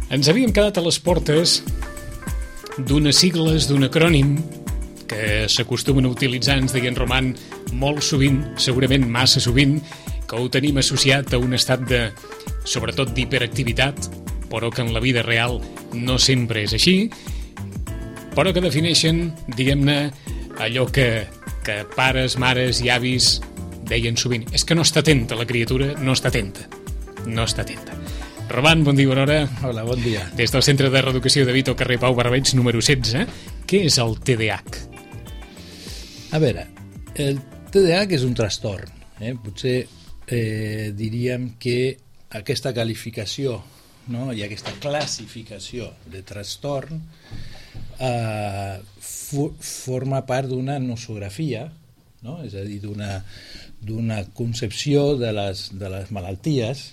Ens havíem quedat a les portes d'unes sigles, d'un acrònim que s'acostumen a utilitzar, ens deien Roman, molt sovint, segurament massa sovint, que ho tenim associat a un estat de, sobretot, d'hiperactivitat, però que en la vida real no sempre és així, però que defineixen, diguem-ne, allò que pares, mares i avis deien sovint. És que no està atenta, la criatura no està atenta. No està atenta. Roman, bon dia, bona hora. Hola, bon dia. Des del Centre de Reeducació de Vito, carrer Pau Barbeig, número 16. Què és el TDAH? A veure, el TDAH és un trastorn. Potser diríem que aquesta qualificació, no, i aquesta classificació de trastorn forma part d'una nosografia, no? És a dir, d'una concepció de les malalties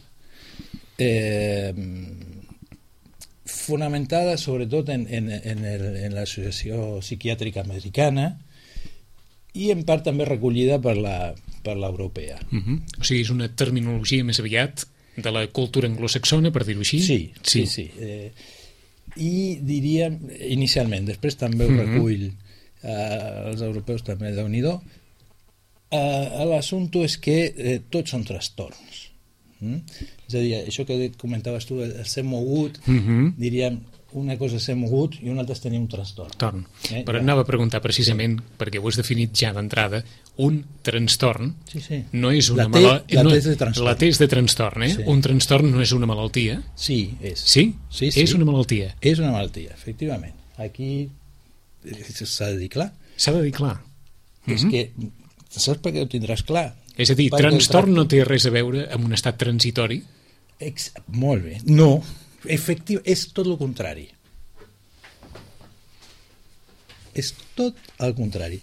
fonamentada sobretot en l'Associació Psiquiàtrica Americana i en part també recollida per l'europea. O sigui, és una terminologia més aviat de la cultura anglosaxona, per dir-ho així? Sí. I diríem, inicialment, després també ho recull els europeus també, Déu-n'hi-do. L'assumpte és que tots són trastorns. És a dir, això que comentaves tu, el ser mogut, diríem, una cosa és ser mogut i una altra és tenir un trastorn. Però anava a preguntar precisament, perquè ho has definit ja d'entrada, un trastorn no és una malaltia. La T és de trastorn, eh? Un trastorn no és una malaltia. Sí, és. Sí? És una malaltia. És una malaltia, efectivament. Aquí s'ha de dir clar. S'ha de dir clar. És que, saps per què ho tindràs clar? És a dir, trastorn no té res a veure amb un estat transitori? Molt bé. No, efectiu, és tot el contrari. És tot el contrari.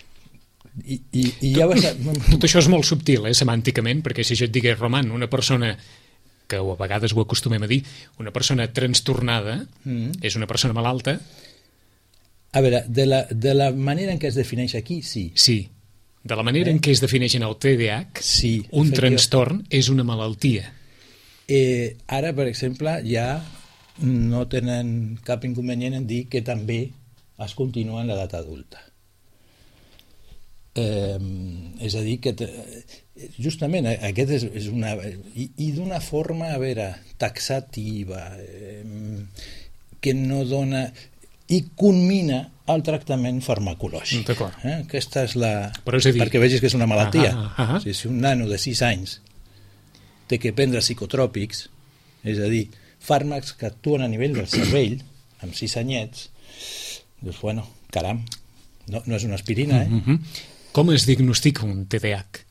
I ja tot això és molt subtil, semànticament, perquè si jo et digués, Roman, una persona que a vegades ho acostumem a dir, una persona trastornada és una persona malalta. A veure, de la manera en què es defineix aquí, sí. Sí. De la manera en què es defineix en el TDAH, un trastorn és una malaltia. Ara, per exemple, ja no tenen cap inconvenient en dir que també es continua en l'edat adulta. És a dir, que justament aquest és una... I d'una forma, a veure, taxativa, que no dona... i culmina el tractament farmacològic. D'acord. Aquesta és la... dir... Perquè vegis que és una malaltia. O sigui, si un nano de 6 anys té que prendre psicotròpics, és a dir, fàrmacs que actuen a nivell del cervell, amb 6 anyets, doncs, bueno, caram, no és una aspirina, Com es diagnostica un TDAH?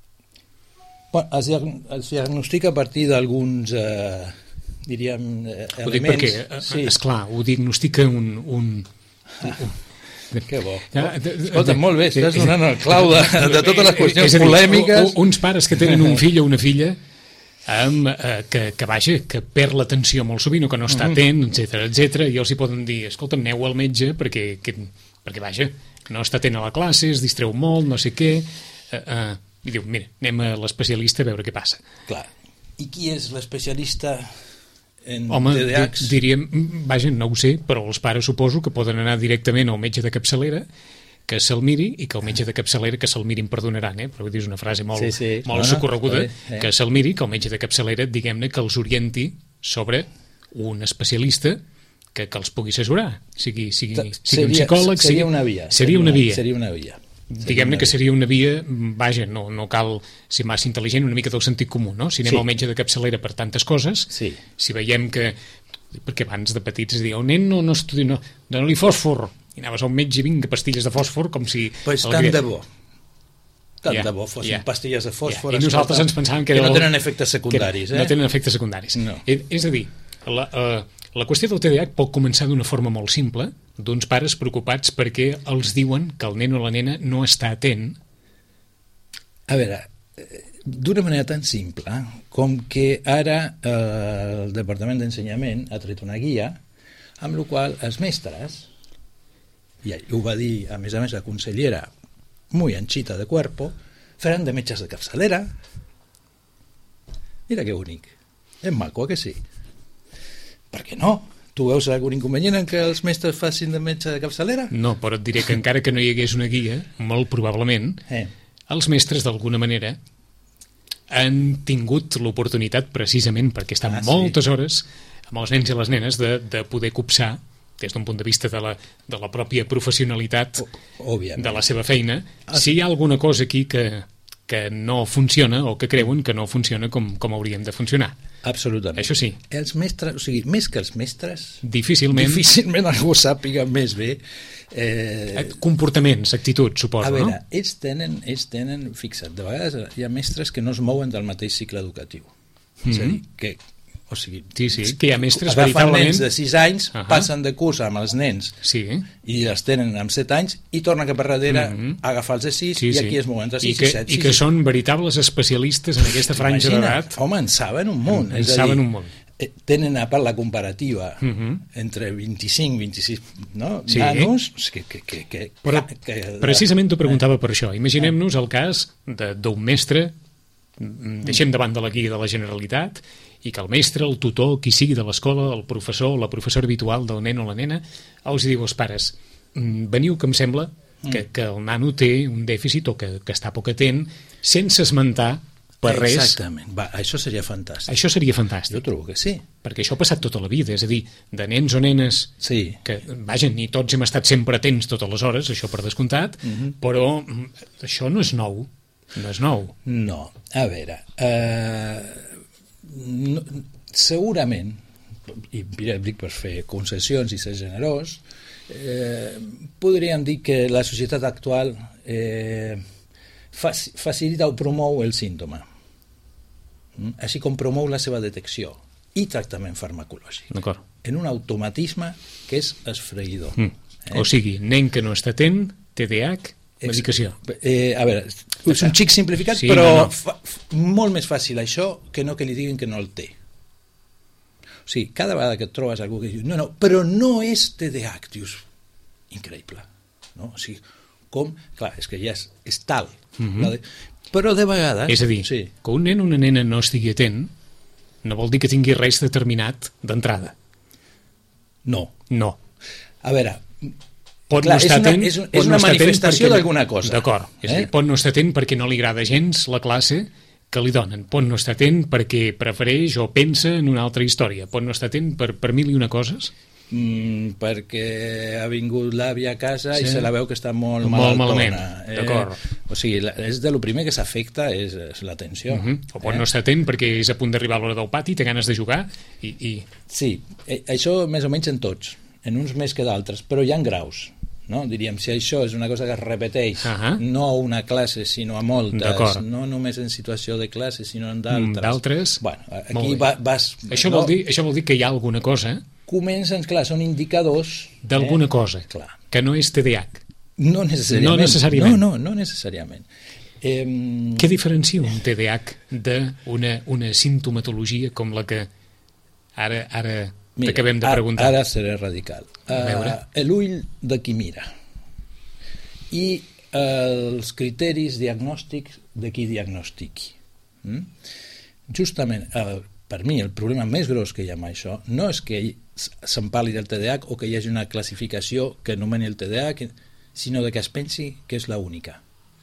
Es diagnostica a partir d'alguns... diríem, elements... Ho dic perquè, esclar, ho diagnostica un... Que bo. Escolta, molt bé, estàs donant el clau de totes les qüestions polèmiques. Uns pares que tenen un fill o una filla que perd l'atenció molt sovint o que no està atent, etc. I els hi poden dir, escolta'm, aneu al metge perquè vaja, no està atent a la classe, es distreu molt, no sé què... I diu, mira, anem a l'especialista a veure què passa. Clar. I qui és l'especialista... Home, diríem, vaja, no ho sé, però els pares suposo que poden anar directament al metge de capçalera, que se'l miri, i que el metge de capçalera, que se'l miri em perdonaran, però és una frase molt socorreguda, que se'l miri, que el metge de capçalera, diguem-ne, que els orienti sobre un especialista que els pugui assessorar, sigui un psicòleg... Seria una via. Seria una via. Diguem-ne que seria una via, vaja, no cal ser massa intel·ligent, una mica del sentit comú, no? Si anem al metge de capçalera per tantes coses, si veiem que... Perquè abans de petits es diu, el nen no estudia, no, dona-li fòsfor, i anaves al metge, vinga, pastilles de fòsfor, com si... Pues tant de bo. Tant de bo fossin pastilles de fòsfor. I nosaltres ens pensàvem que no tenen efectes secundaris. No tenen efectes secundaris. És a dir, la qüestió del TDAH pot començar d'una forma molt simple, d'uns pares preocupats perquè els diuen que el nen o la nena no està atent. A veure, d'una manera tan simple com que ara el Departament d'Ensenyament ha tret una guia amb la qual els mestres, i ho va dir a més la consellera muy anchita de cuerpo, faran de metges de capçalera. Mira que bonic. És maco, que sí? Per què no? Tu veus algun inconvenient en que els mestres facin de metge de capçalera? No, però et diré que encara que no hi hagués una guia, molt probablement, els mestres d'alguna manera han tingut l'oportunitat precisament perquè estan moltes hores amb els nens i les nenes de poder copsar des d'un punt de vista de la pròpia professionalitat de la seva feina, si hi ha alguna cosa aquí que no funciona o que creuen que no funciona com hauríem de funcionar. Absolutament. Això sí. Els mestres, o sigui, més que els mestres, difícilment algú sàpiga més bé comportaments, actituds, suposo, no? A veure, no? ells tenen, fixa't, de vegades hi ha mestres que no es mouen del mateix cicle educatiu. És a dir, que o sigui, que hi ha mestres agafen veritablement... nens de 6 anys, passen de curs amb els nens i els tenen amb 7 anys i tornen cap a darrere a agafar els de 6 i aquí es mouen entre 6 i 7. I que són veritables especialistes en aquesta franja d'edat. Home, en saben un munt. Tenen a part la comparativa entre 25 i 26 nanos precisament t'ho preguntava per això. Imaginem-nos el cas d'un mestre, deixem de banda la guia de la Generalitat, i que el mestre, el tutor, qui sigui de l'escola, el professor o la professora habitual del nen o la nena, els diu als pares, veniu que em sembla que el nano té un dèficit o que està poc atent, sense esmentar per res. Exactament. Això seria fantàstic. Això seria fantàstic. Jo trobo que sí. Perquè això ha passat tota la vida, és a dir, de nens o nenes que, vaja, ni tots hem estat sempre atents totes les hores, això per descomptat, però això no és nou. No és nou. No. A veure... segurament, i dic per fer concessions i ser generós, podríem dir que la societat actual facilita o promou el símptoma, així com promou la seva detecció i tractament farmacològic en un automatisme que és esfreïdor. O sigui, nen que no està atent, TDAH, medicació. A veure, és un xic simplificat, però molt més fàcil això que no que li diguin que no el té. O sigui, cada vegada que et trobes algú que diu no, però no és TDAH, dius, increïble. No? O sigui, com? Clar, és que ja és tal. Però de vegades... És a dir, que un nen o una nena no estigui atent no vol dir que tingui res determinat d'entrada. No. A veure... és una manifestació d'alguna cosa. D'acord. Pot no estar atent perquè no li agrada gens la classe que li donen. Pot no estar atent perquè prefereix o pensa en una altra història. Pot no estar atent per mil i una coses. Perquè ha vingut l'àvia a casa i se la veu que està molt malament. D'acord. O sigui, és de lo primer que s'afecta és l'atenció. O pot no estar atent perquè és a punt d'arribar a l'hora del pati, té ganes de jugar i... Sí, això més o menys en tots, en uns més que d'altres, però hi ha graus. No? Diríem, si això és una cosa que es repeteix no a una classe sinó a moltes, no només en situació de classe sinó en d'altres, aquí vas... Això vol dir que hi ha alguna cosa? Comencen, clar, són indicadors d'alguna cosa, que no és TDAH. No necessàriament. No necessàriament. Què diferencia un TDAH d'una simptomatologia com la que ara t'acabem de preguntar? Ara seré radical. L'ull de qui mira i els criteris diagnòstics de qui diagnostiqui. Justament, per mi, el problema més gros que hi ha amb això no és que se'n parli del TDAH o que hi hagi una classificació que anomeni el TDAH, sinó que es pensi que és l'única.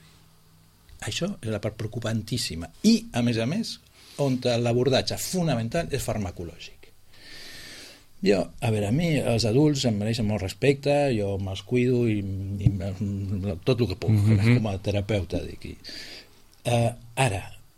Això és la part preocupantíssima. I, a més, on l'abordatge fonamental és farmacològic. A mi els adults em mereixen molt respecte, jo me'ls cuido i tot el que puc, com a terapeuta d'aquí. Ara,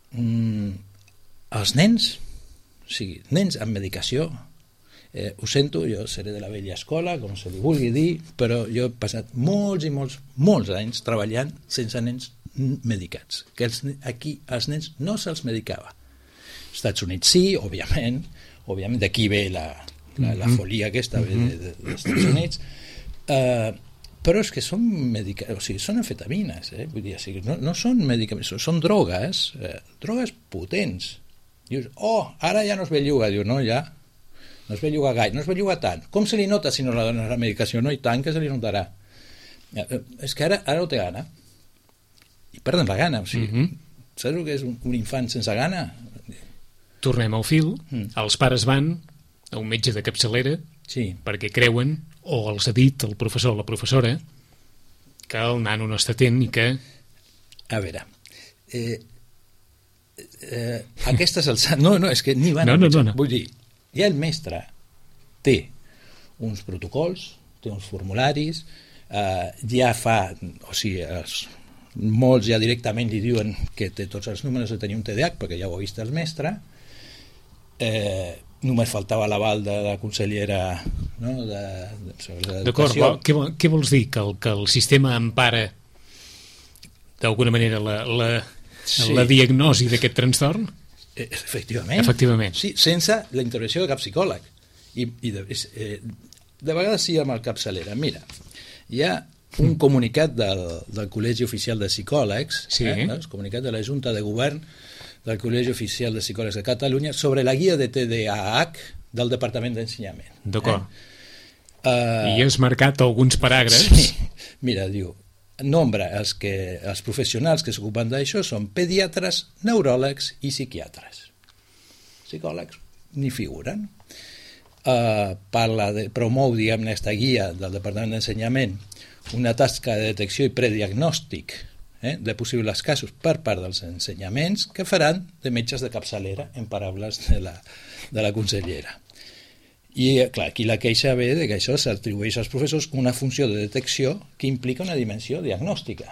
els nens, o sigui, nens amb medicació, ho sento, jo seré de la vella escola, com se li vulgui dir, però jo he passat molts i molts anys treballant sense nens medicats, que aquí als nens no se'ls medicava. Als Estats Units sí, òbviament, d'aquí ve la folia aquesta dels Estats Units, però és que són són amfetamines, vull dir, no són medicaments, són drogues potents. Dius, ara ja no es belluga, diu, no, ja no es belluga gaire, no es belluga tant. Com se li nota si no la dones la medicació? No, i tant que se li notarà. És que ara no té gana i perden la gana, o sigui, saps el que és un infant sense gana? Tornem al fil, els pares van a un metge de capçalera Sí. perquè creuen, o els ha dit el professor o la professora, que el nano no està atent i que... A veure, aquestes alçades... No, és que ni van... No. Vull dir, ja el mestre té uns protocols, té uns formularis, ja fa... O sigui, molts ja directament li diuen que té tots els números de tenir un TDAH, perquè ja ho ha vist el mestre. Només faltava l'aval de la consellera, no? D'acord, què vols dir? Que el sistema empara d'alguna manera la diagnosi d'aquest trastorn? Efectivament. Sí, sense la intervenció de cap psicòleg. De vegades sí amb el capçalera. Mira, hi ha un comunicat del Col·legi Oficial de Psicòlegs, el comunicat de la Junta de Govern del Col·legi Oficial de Psicòlegs de Catalunya sobre la guia de TDAH del Departament d'Ensenyament. D'acord. I has marcat alguns paràgrafs. Sí. Mira, diu, els professionals que s'ocupen d'això són pediatres, neuròlegs i psiquiatres. Psicòlegs ni figuren. Promou, diguem-ne, aquesta guia del Departament d'Ensenyament una tasca de detecció i prediagnòstic de possibles casos per part dels ensenyaments que faran de metges de capçalera, en paraules de la consellera. I, clar, aquí la queixa ve de que això s'atribueix als professors una funció de detecció que implica una dimensió diagnòstica.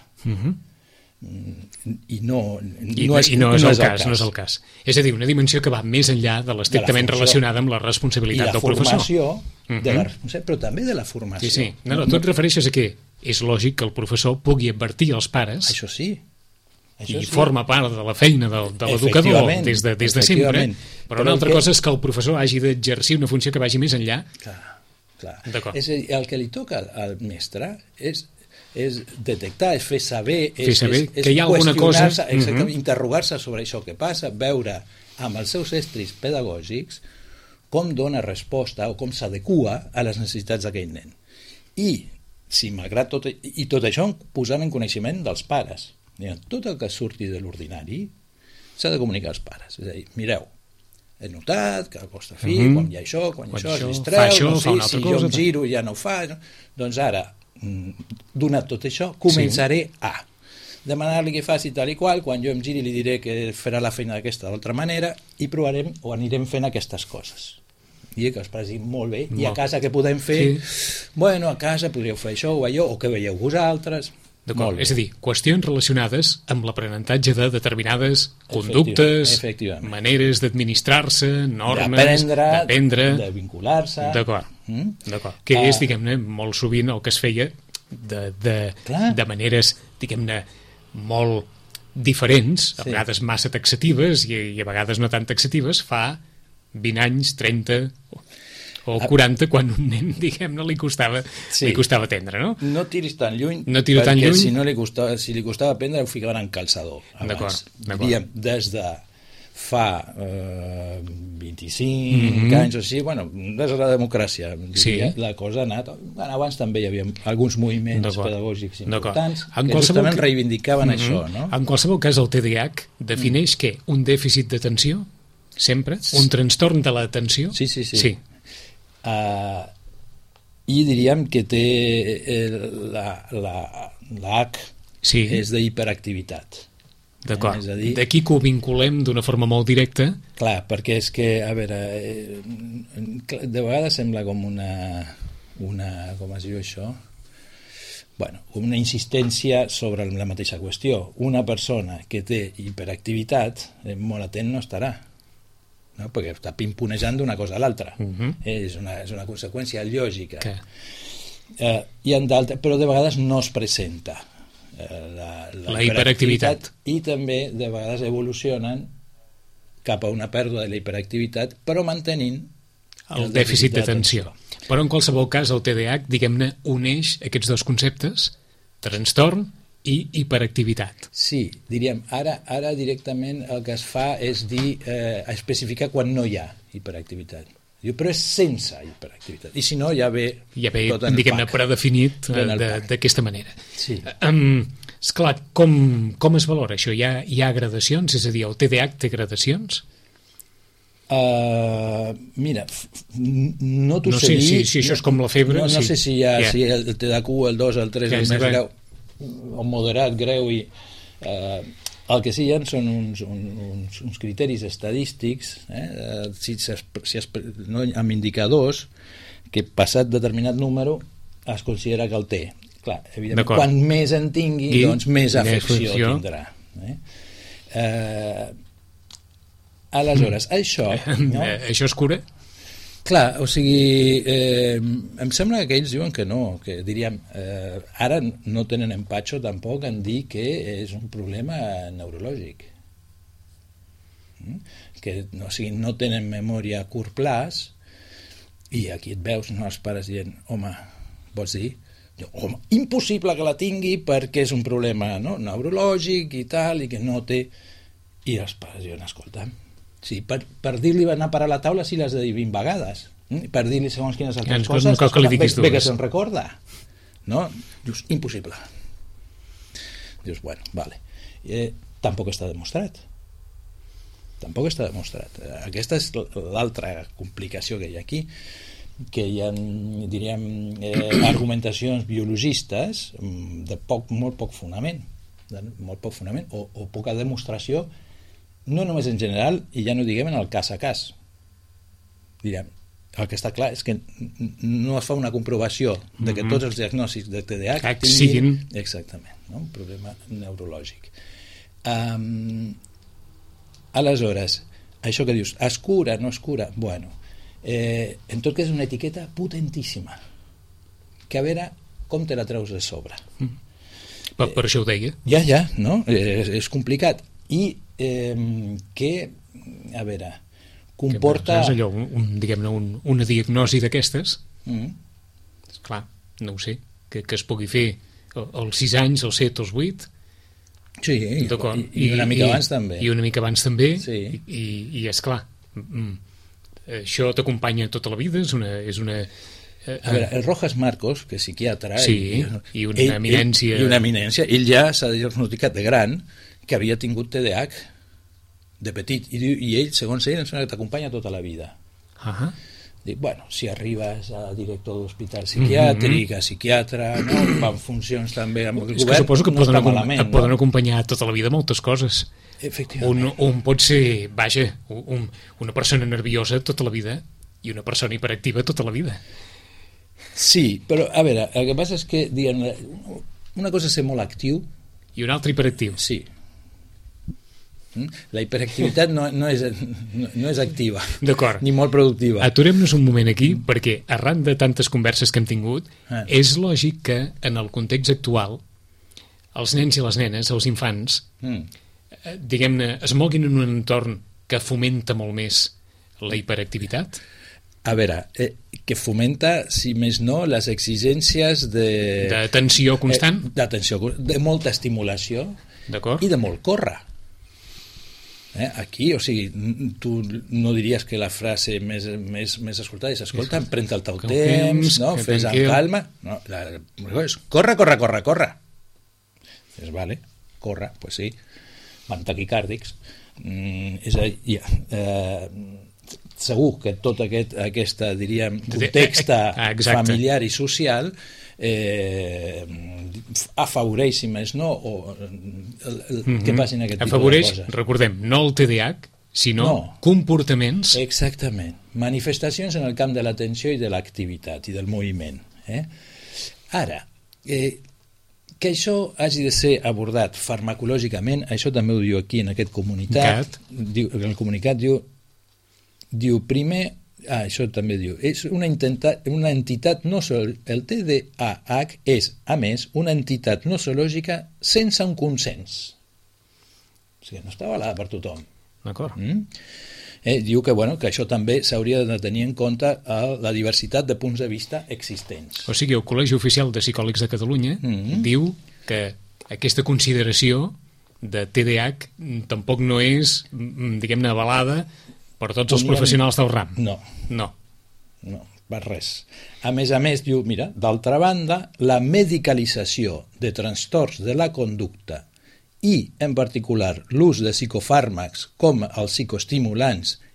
I no és el cas. És a dir, una dimensió que va més enllà de l'estrictament relacionada amb la responsabilitat del professor. I la formació, però també de la formació. Sí. No, tu et refereixes a què? És lògic que el professor pugui advertir els pares. Això sí. I forma part de la feina de l'educador des de sempre, però una altra cosa és que el professor hagi d'exercir una funció que vagi més enllà. Clar. És a dir, el que li toca al mestre és detectar, és fer saber, que hi ha alguna cosa, interrogar-se sobre això que passa, veure amb els seus estris pedagògics com dona resposta o com s'adequa a les necessitats d'aquell nen. I malgrat tot això, posant en coneixement dels pares. Tot el que surti de l'ordinari s'ha de comunicar als pares. És a dir, mireu, he notat que el vostre fill, quan hi ha això, es distreu, si jo em giro ja no ho fa. Doncs ara, donat tot això, començaré a demanar-li que faci tal i qual, quan jo em giri li diré que farà la feina d'aquesta d'altra manera i provarem o anirem fent aquestes coses. I que els pares diguin, molt bé, i a casa què podem fer? Bueno, a casa podríeu fer això o allò, o què veieu vosaltres? D'acord, és a dir, qüestions relacionades amb l'aprenentatge de determinades conductes, maneres d'administrar-se, normes, d'aprendre, de vincular-se. D'acord. Que és, diguem-ne, molt sovint el que es feia de maneres, diguem-ne, molt diferents, a vegades massa taxatives i a vegades no tan taxatives, fa 20 anys, 30 o 40, quan un nen, diguem-ne, li costava atendre, no? No tiris tan lluny, perquè si li costava aprendre ho ficaven en calçador. D'acord. Diríem, des de fa 25 anys o així, bueno, des de la democràcia, la cosa ha anat... Abans també hi havia alguns moviments pedagògics importants que justament reivindicaven això, no? En qualsevol cas, el TDAH defineix què? Un dèficit d'atenció? Sempre? Un trastorn de l'atenció? Sí. I diríem que té la H és d'hiperactivitat. D'acord. D'aquí que ho vinculem d'una forma molt directa. Clar, perquè és que, a veure, de vegades sembla com una com es diu això? Bueno, una insistència sobre la mateixa qüestió. Una persona que té hiperactivitat molt atent no estarà. No? Perquè està pimponejant d'una cosa a l'altra. És una conseqüència lògica. Però de vegades no es presenta la hiperactivitat, i també de vegades evolucionen cap a una pèrdua de la hiperactivitat, però mantenint el dèficit d'atenció. Però en qualsevol cas el TDAH, diguem-ne, uneix aquests dos conceptes, trastorn i hiperactivitat. Sí, diríem, ara directament el que es fa és dir, especificar quan no hi ha hiperactivitat. Però és sense hiperactivitat. I si no, ja ve tot en diguem-ne, predefinit d'aquesta manera. Sí. Esclar, com es valora això? Hi ha gradacions? És a dir, el TDAH té gradacions? Mira, no t'ho sé dir. Si això és com la febre. No sé si hi ha si el TDAQ, el 2, el 3, el més greu, o moderat, greu, i el que sí hi ha són uns criteris estadístics, amb indicadors que passat determinat número es considera que el té. Clar, evidentment, quan més en tingui, doncs més afecció tindrà. Aleshores, això... No? Això es cura? Clar, o sigui, em sembla que ells diuen que no, que diríem, ara no tenen empatxo tampoc en dir que és un problema neurològic. Que o sigui, no tenen memòria a curt plaç, i aquí et veus, no, els pares dient, home, vols dir? Home, impossible que la tingui perquè és un problema, no, neurològic i tal, i que no té... I els pares diuen, escolta, sí, per dir-li va anar a parar a la taula si l'has de dir 20 vegades, per dir-li segons quines altres coses, bé que se'n recorda, no? Dius, impossible. Dius, bueno, vale. Tampoc està demostrat. Aquesta és l'altra complicació que hi ha aquí, que hi ha, diríem, argumentacions biologistes de molt poc fonament, o poca demostració, no només en general, i ja no diguem en el cas a cas. Direm, el que està clar és que no es fa una comprovació de que tots els diagnòstics de TDAH tinguin exactament, no? Un problema neurològic. Aleshores, això que dius, es cura, no es cura? Bueno, en tot cas és una etiqueta potentíssima, que a veure com te la treus de sobre. Per això ho deia. Ja, no? És complicat. I que, a veure, comporta... És allò, diguem-ne, una diagnosi d'aquestes, clar, no ho sé, que es pugui fer als 6 anys, als 7, als 8... Sí, i una mica abans també. I una mica abans també, sí. I és clar, això t'acompanya tota la vida, és una a veure, el Rojas Marcos, que és psiquiatre, i una eminència, ell ja s'ha diagnosticat de gran que havia tingut TDAH de petit, i ell, segons ell, em sembla que t'acompanya tota la vida. Dic, bueno, si arribes a director d'hospital psiquiàtric, a psiquiatre, no? Fan funcions també amb el govern, que suposo que no està malament. Poden acompanyar tota la vida moltes coses. Efectivament. Un pot ser, vaja, una persona nerviosa tota la vida i una persona hiperactiva tota la vida. Sí, però a veure, el que passa és que diguem, una cosa és ser molt actiu i un altre hiperactiu. Sí. La hiperactivitat no és activa, ni molt productiva. Aturem-nos un moment aquí, perquè arran de tantes converses que hem tingut, és lògic que en el context actual els nens i les nenes, els infants, diguem-ne, es moguin en un entorn que fomenta molt més la hiperactivitat? A veure, que fomenta, si més no, les exigències d'atenció constant? De molta estimulació i de molt córrer. Aquí, o sigui, tu no diries que la frase més escoltada és escolta, pren-te el teu temps, no? Fes amb calma. No, és corre. És vale, corre, pues sí. Van taquicàrdics. És a dir, segur que tot aquest, diríem, context familiar i social afavoreix, si més no, que passin aquest tipus de coses. Recordem, no el TDAH, sinó comportaments. Exactament. Manifestacions en el camp de l'atenció i de l'activitat i del moviment. Ara, que això hagi de ser abordat farmacològicament, això també ho diu aquí en aquest comunicat. En el comunicat diu primer, això també diu, és una entitat no el TDAH és, a més, una entitat nosològica sense un consens. O sigui, no està avalada per tothom. D'acord. Diu que això també s'hauria de tenir en compte la diversitat de punts de vista existents. O sigui, el Col·legi Oficial de Psicòlegs de Catalunya diu que aquesta consideració de TDAH tampoc no és, diguem-ne, avalada per tots els professionals del RAM. No, per res. A més, diu, mira, d'altra banda, la medicalització de trastorns de la conducta i, en particular, l'ús de psicofàrmacs com els psicoestimulants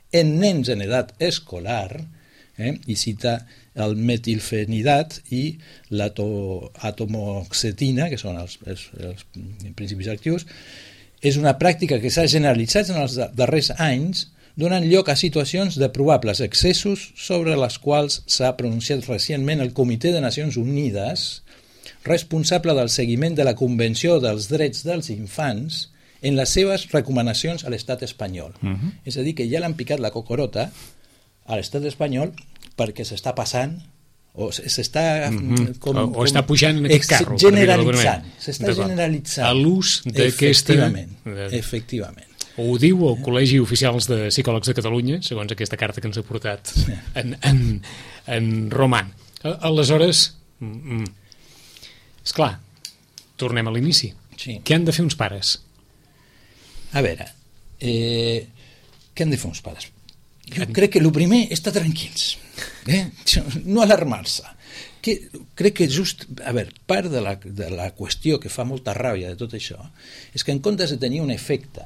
en nens en edat escolar, i cita el metilfenidat i l'atomoxetina, que són els principis actius. És una pràctica que s'ha generalitzat en els darrers anys, donant lloc a situacions de probables excessos sobre les quals s'ha pronunciat recentment el Comitè de Nacions Unides, responsable del seguiment de la Convenció dels Drets dels Infants en les seves recomanacions a l'estat espanyol. És a dir, que ja l'han picat la cocorota a l'estat espanyol perquè s'està passant o s'està o està pujant en aquest carro, s'està generalitzant a l'ús d'aquesta... Efectivament. Ho diu el Col·legi Oficials de Psicòlegs de Catalunya, segons aquesta carta que ens ha portat en Roman. Aleshores, esclar, tornem a l'inici. Sí. Què han de fer uns pares? A veure, què han de fer uns pares? Jo crec que el primer és estar tranquils, no alarmar-se. Crec que just, a veure, part de la qüestió que fa molta ràbia de tot això és que en comptes de tenir un efecte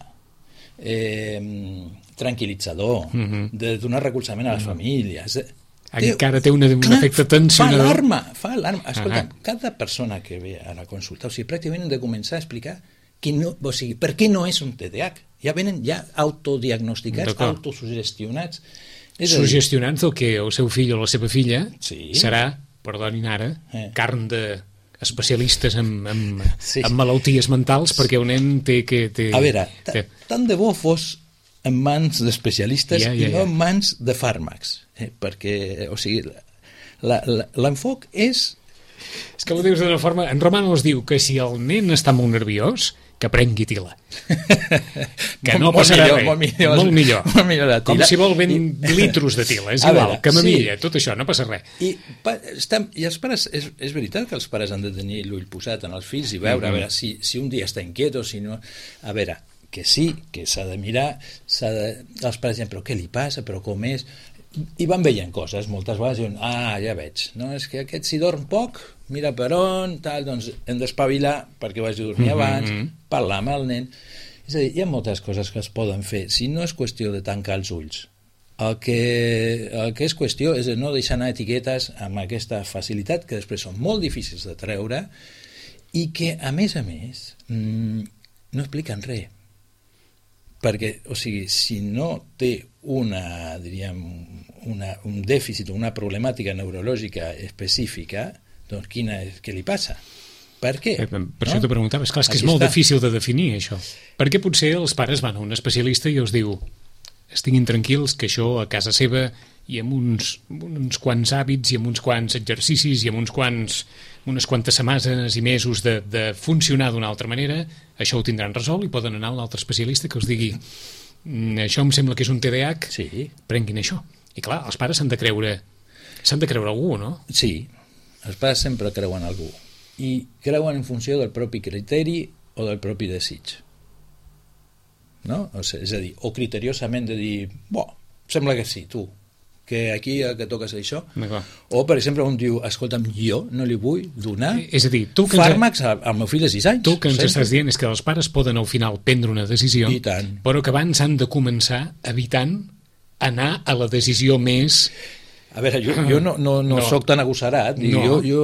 tranquil·litzador, de donar recolzament a les famílies, encara té un efecte tensionador. Fa alarma. Escolta, cada persona que ve a la consulta, o sigui, pràcticament hem de començar a explicar per què no és un TDAH. Ja venen autodiagnosticats, autosugestionats. Sugestionats del que el seu fill o la seva filla serà, perdonin ara, carn d'especialistes en malalties mentals, perquè un nen té que... A veure, tant de bo fos en mans d'especialistes i no en mans de fàrmacs, perquè, o sigui, l'enfoc és... És que ho dius d'una forma... En Romano es diu que si el nen està molt nerviós, que prengui tila. Que no passarà res. Molt millor. Com si vol 20 litros de tila. És igual, camamilla, tot això, no passa res. I els pares, és veritat que els pares han de tenir l'ull posat en els fills i veure, a veure si un dia està inquiet o si no... A veure, que sí, que s'ha de mirar, els pares diuen, però què li passa, però com és... I van veient coses, moltes vegades diuen, ja veig, no? És que aquest si dorm poc, mira per on, tal, doncs hem d'espavilar perquè vagi a dormir abans, parlar amb el nen. És a dir, hi ha moltes coses que es poden fer, si no és qüestió de tancar els ulls. El que és qüestió és de no deixar anar etiquetes amb aquesta facilitat que després són molt difícils de treure i que, a més, no expliquen res. Perquè, o sigui, si no té un dèficit o una problemàtica neurològica específica, doncs què li passa? Per què? Per això t'ho preguntava. És clar, és molt difícil de definir, això. Perquè potser els pares van a un especialista i els diu estiguin tranquils que això a casa seva i amb uns quants hàbits i amb uns quants exercicis i amb unes quantes setmanes i mesos de funcionar d'una altra manera, això ho tindran resolt i poden anar a un altre especialista que els digui això em sembla que és un TDAH, prenguin això. I clar, els pares s'han de creure algú, no? Sí, els pares sempre creuen algú i creuen en funció del propi criteri o del propi desig, no? És a dir, o criteriosament de dir, sembla que sí, tu que aquí que toques això, o per exemple un diu, escolta'm, jo no li vull donar fàrmacs al meu fill de 6 anys. Tu que ens estàs dient és que els pares poden al final prendre una decisió, però que abans han de començar evitant anar a la decisió més... A veure, jo no soc tan agossarat, jo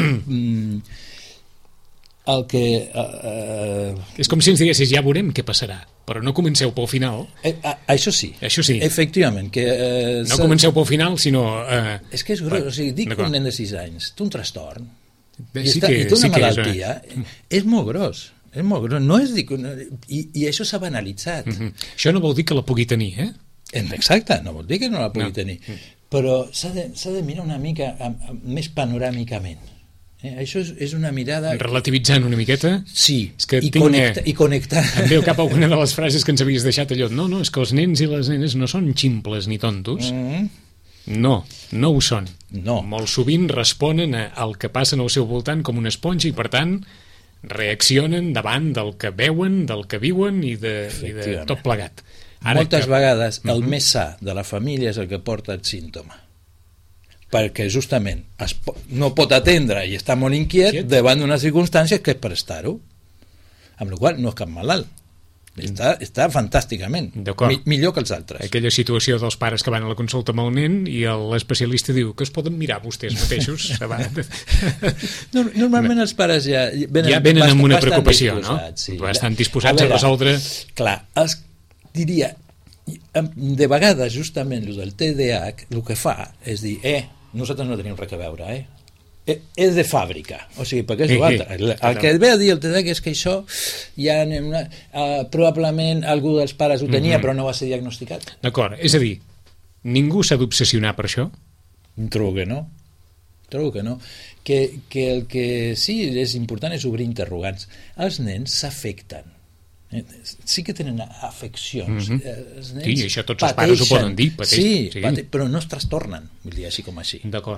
el que... És com si ens diguessis, ja veurem què passarà, però no comenceu pel final. Això sí, efectivament. No comenceu pel final, sinó... És que és gros, o sigui, dic un nen de 6 anys, té un trastorn, i té una malaltia, és molt gros. És molt gros, no és... I això s'ha banalitzat. Això no vol dir que la pugui tenir, Exacte, no vol dir que no la pugui tenir, però s'ha de mirar una mica més panoràmicament. Això és una mirada... Relativitzant una miqueta? Sí, i connectar. Em veu cap alguna de les frases que ens havies deixat allò. No, és que els nens i les nenes no són ximples ni tontos. No ho són. No. Molt sovint responen al que passa al seu voltant com una esponja i, per tant, reaccionen davant del que veuen, del que viuen i de tot plegat. Moltes vegades el més sa de la família és el que porta el símptoma, perquè justament no pot atendre i està molt inquiet davant d'unes circumstàncies que és per estar-ho, amb la qual cosa no és cap malalt, Està fantàsticament. Millor que els altres. Aquella situació dels pares que van a la consulta amb el nen i l'especialista diu que es poden mirar vostès mateixos. Normalment els pares ja venen amb una preocupació, no? Sí. Bastant disposats a resoldre... Clar, diria, de vegades justament el del TDAH el que fa és dir, nosaltres no tenim res a veure, és de fàbrica, o sigui, perquè és l'altre. El que ve a dir el TDAH és que això ja probablement algú dels pares ho tenia però no va ser diagnosticat. D'acord, és a dir, ningú s'ha d'obsessionar per això? Trobo que no. Que el que sí és important és obrir interrogants. Els nens s'afecten. Sí que tenen afeccions. Els nens sí, això tots els pares ho poden dir. Sí, però no es trastornen, vull dir, així com així. D'acord.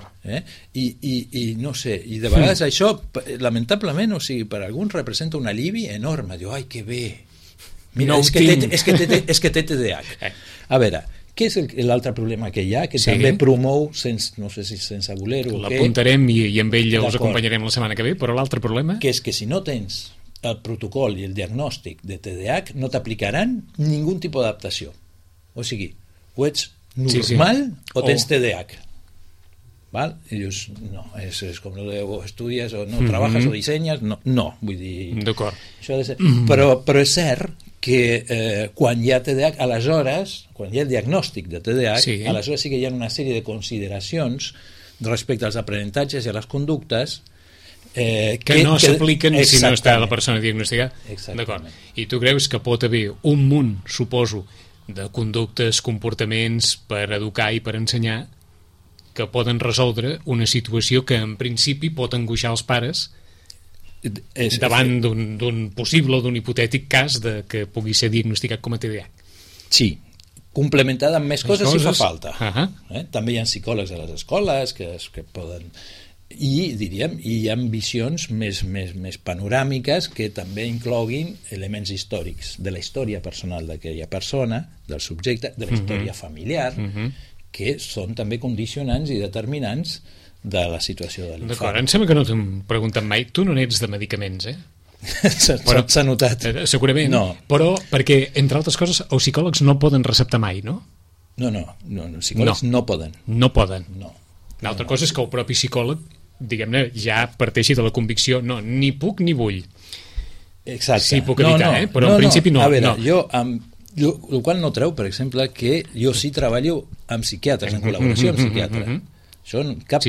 I no sé, i de vegades això, lamentablement, o sigui, per alguns representa un alivi enorme. Diu, ai, que bé. Mira, és que té TDAH. A veure, què és l'altre problema que hi ha, que també promou, no sé si sense voler-ho o què... L'apuntarem i amb ell els acompanyarem la setmana que ve, però l'altre problema... Que és que si no tens el protocol i el diagnòstic de TDAH no t'aplicaran ningú tipus d'adaptació. O sigui, o ets normal o tens TDAH. ¿Val? I dius, no, és com o estudies o no trabajas o dissenyes, no, vull dir... D'acord. Això ha de ser... Però és cert que quan hi ha TDAH, aleshores, quan hi ha el diagnòstic de TDAH, aleshores sí que hi ha una sèrie de consideracions respecte als aprenentatges i a les conductes que no s'apliquen si no està la persona diagnosticada. D'acord. I tu creus que pot haver un munt, suposo, de conductes, comportaments per educar i per ensenyar que poden resoldre una situació que en principi pot angoixar els pares davant d'un possible o d'un hipotètic cas de que pugui ser diagnosticat com a TDAH. Sí, complementada amb més coses si fa falta. També hi ha psicòlegs a les escoles que poden... I diríem, hi ha visions més panoràmiques que també incloguin elements històrics de la història personal d'aquella persona, del subjecte, de la història familiar, que són també condicionants i determinants de la situació de l'infant. D'acord, em sembla que no t'hem preguntat mai. Tu no n'ets de medicaments, S'ha notat. Segurament, però perquè, entre altres coses, els psicòlegs no poden receptar mai, no? No, els psicòlegs no poden. No poden. L'altra cosa és que el propi psicòleg, diguem-ne, ja parteixi de la convicció, no, ni puc ni vull. Exacte. Sí, puc evitar, però en principi no. A veure, el qual no treu, per exemple, que jo sí treballo amb psiquiatres, en col·laboració amb psiquiatres. Això cap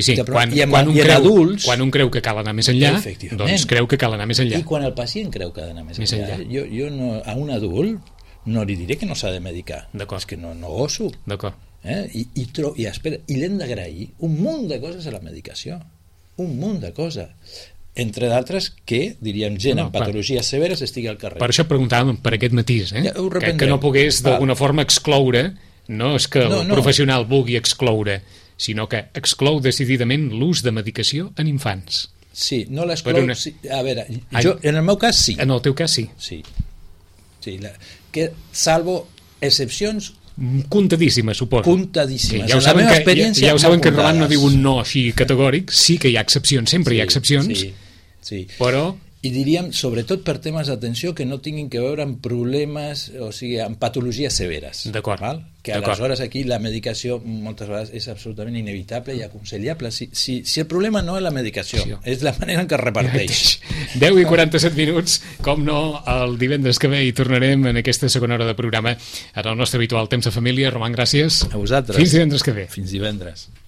quan un creu que cal anar més enllà, doncs creu que cal anar més enllà. I quan el pacient creu que ha d'anar més enllà. Jo a un adult no li diré que no s'ha de medicar. És que no goso. D'acord. I l'hem d'agrair un munt de coses a la medicació. Un munt de coses. Entre d'altres que, diríem, gent amb patologies severes estigui al carrer. Per això preguntàvem per aquest matís, que no pogués d'alguna forma excloure, no és que el professional vulgui excloure, sinó que exclou decididament l'ús de medicació en infants. Sí, no l'exclou... A veure, en el meu cas sí. En el teu cas sí. Sí, que salvo excepcions comptadíssimes, suposo. Comptadíssimes. Ja ho saben que Roman no diu un no així categòric, sí que hi ha excepcions, sempre hi ha excepcions, però... I diríem, sobretot per temes d'atenció que no tinguin que veure amb problemes, o sigui, amb patologies severes. D'acord. Que aleshores aquí la medicació moltes vegades és absolutament inevitable i aconsellable. Si el problema no és la medicació, és la manera en què es reparteix. 10 i 47 minuts, com no, el divendres que ve hi tornarem en aquesta segona hora de programa en el nostre habitual temps de família. Roman, gràcies. A vosaltres. Fins divendres que ve. Fins divendres.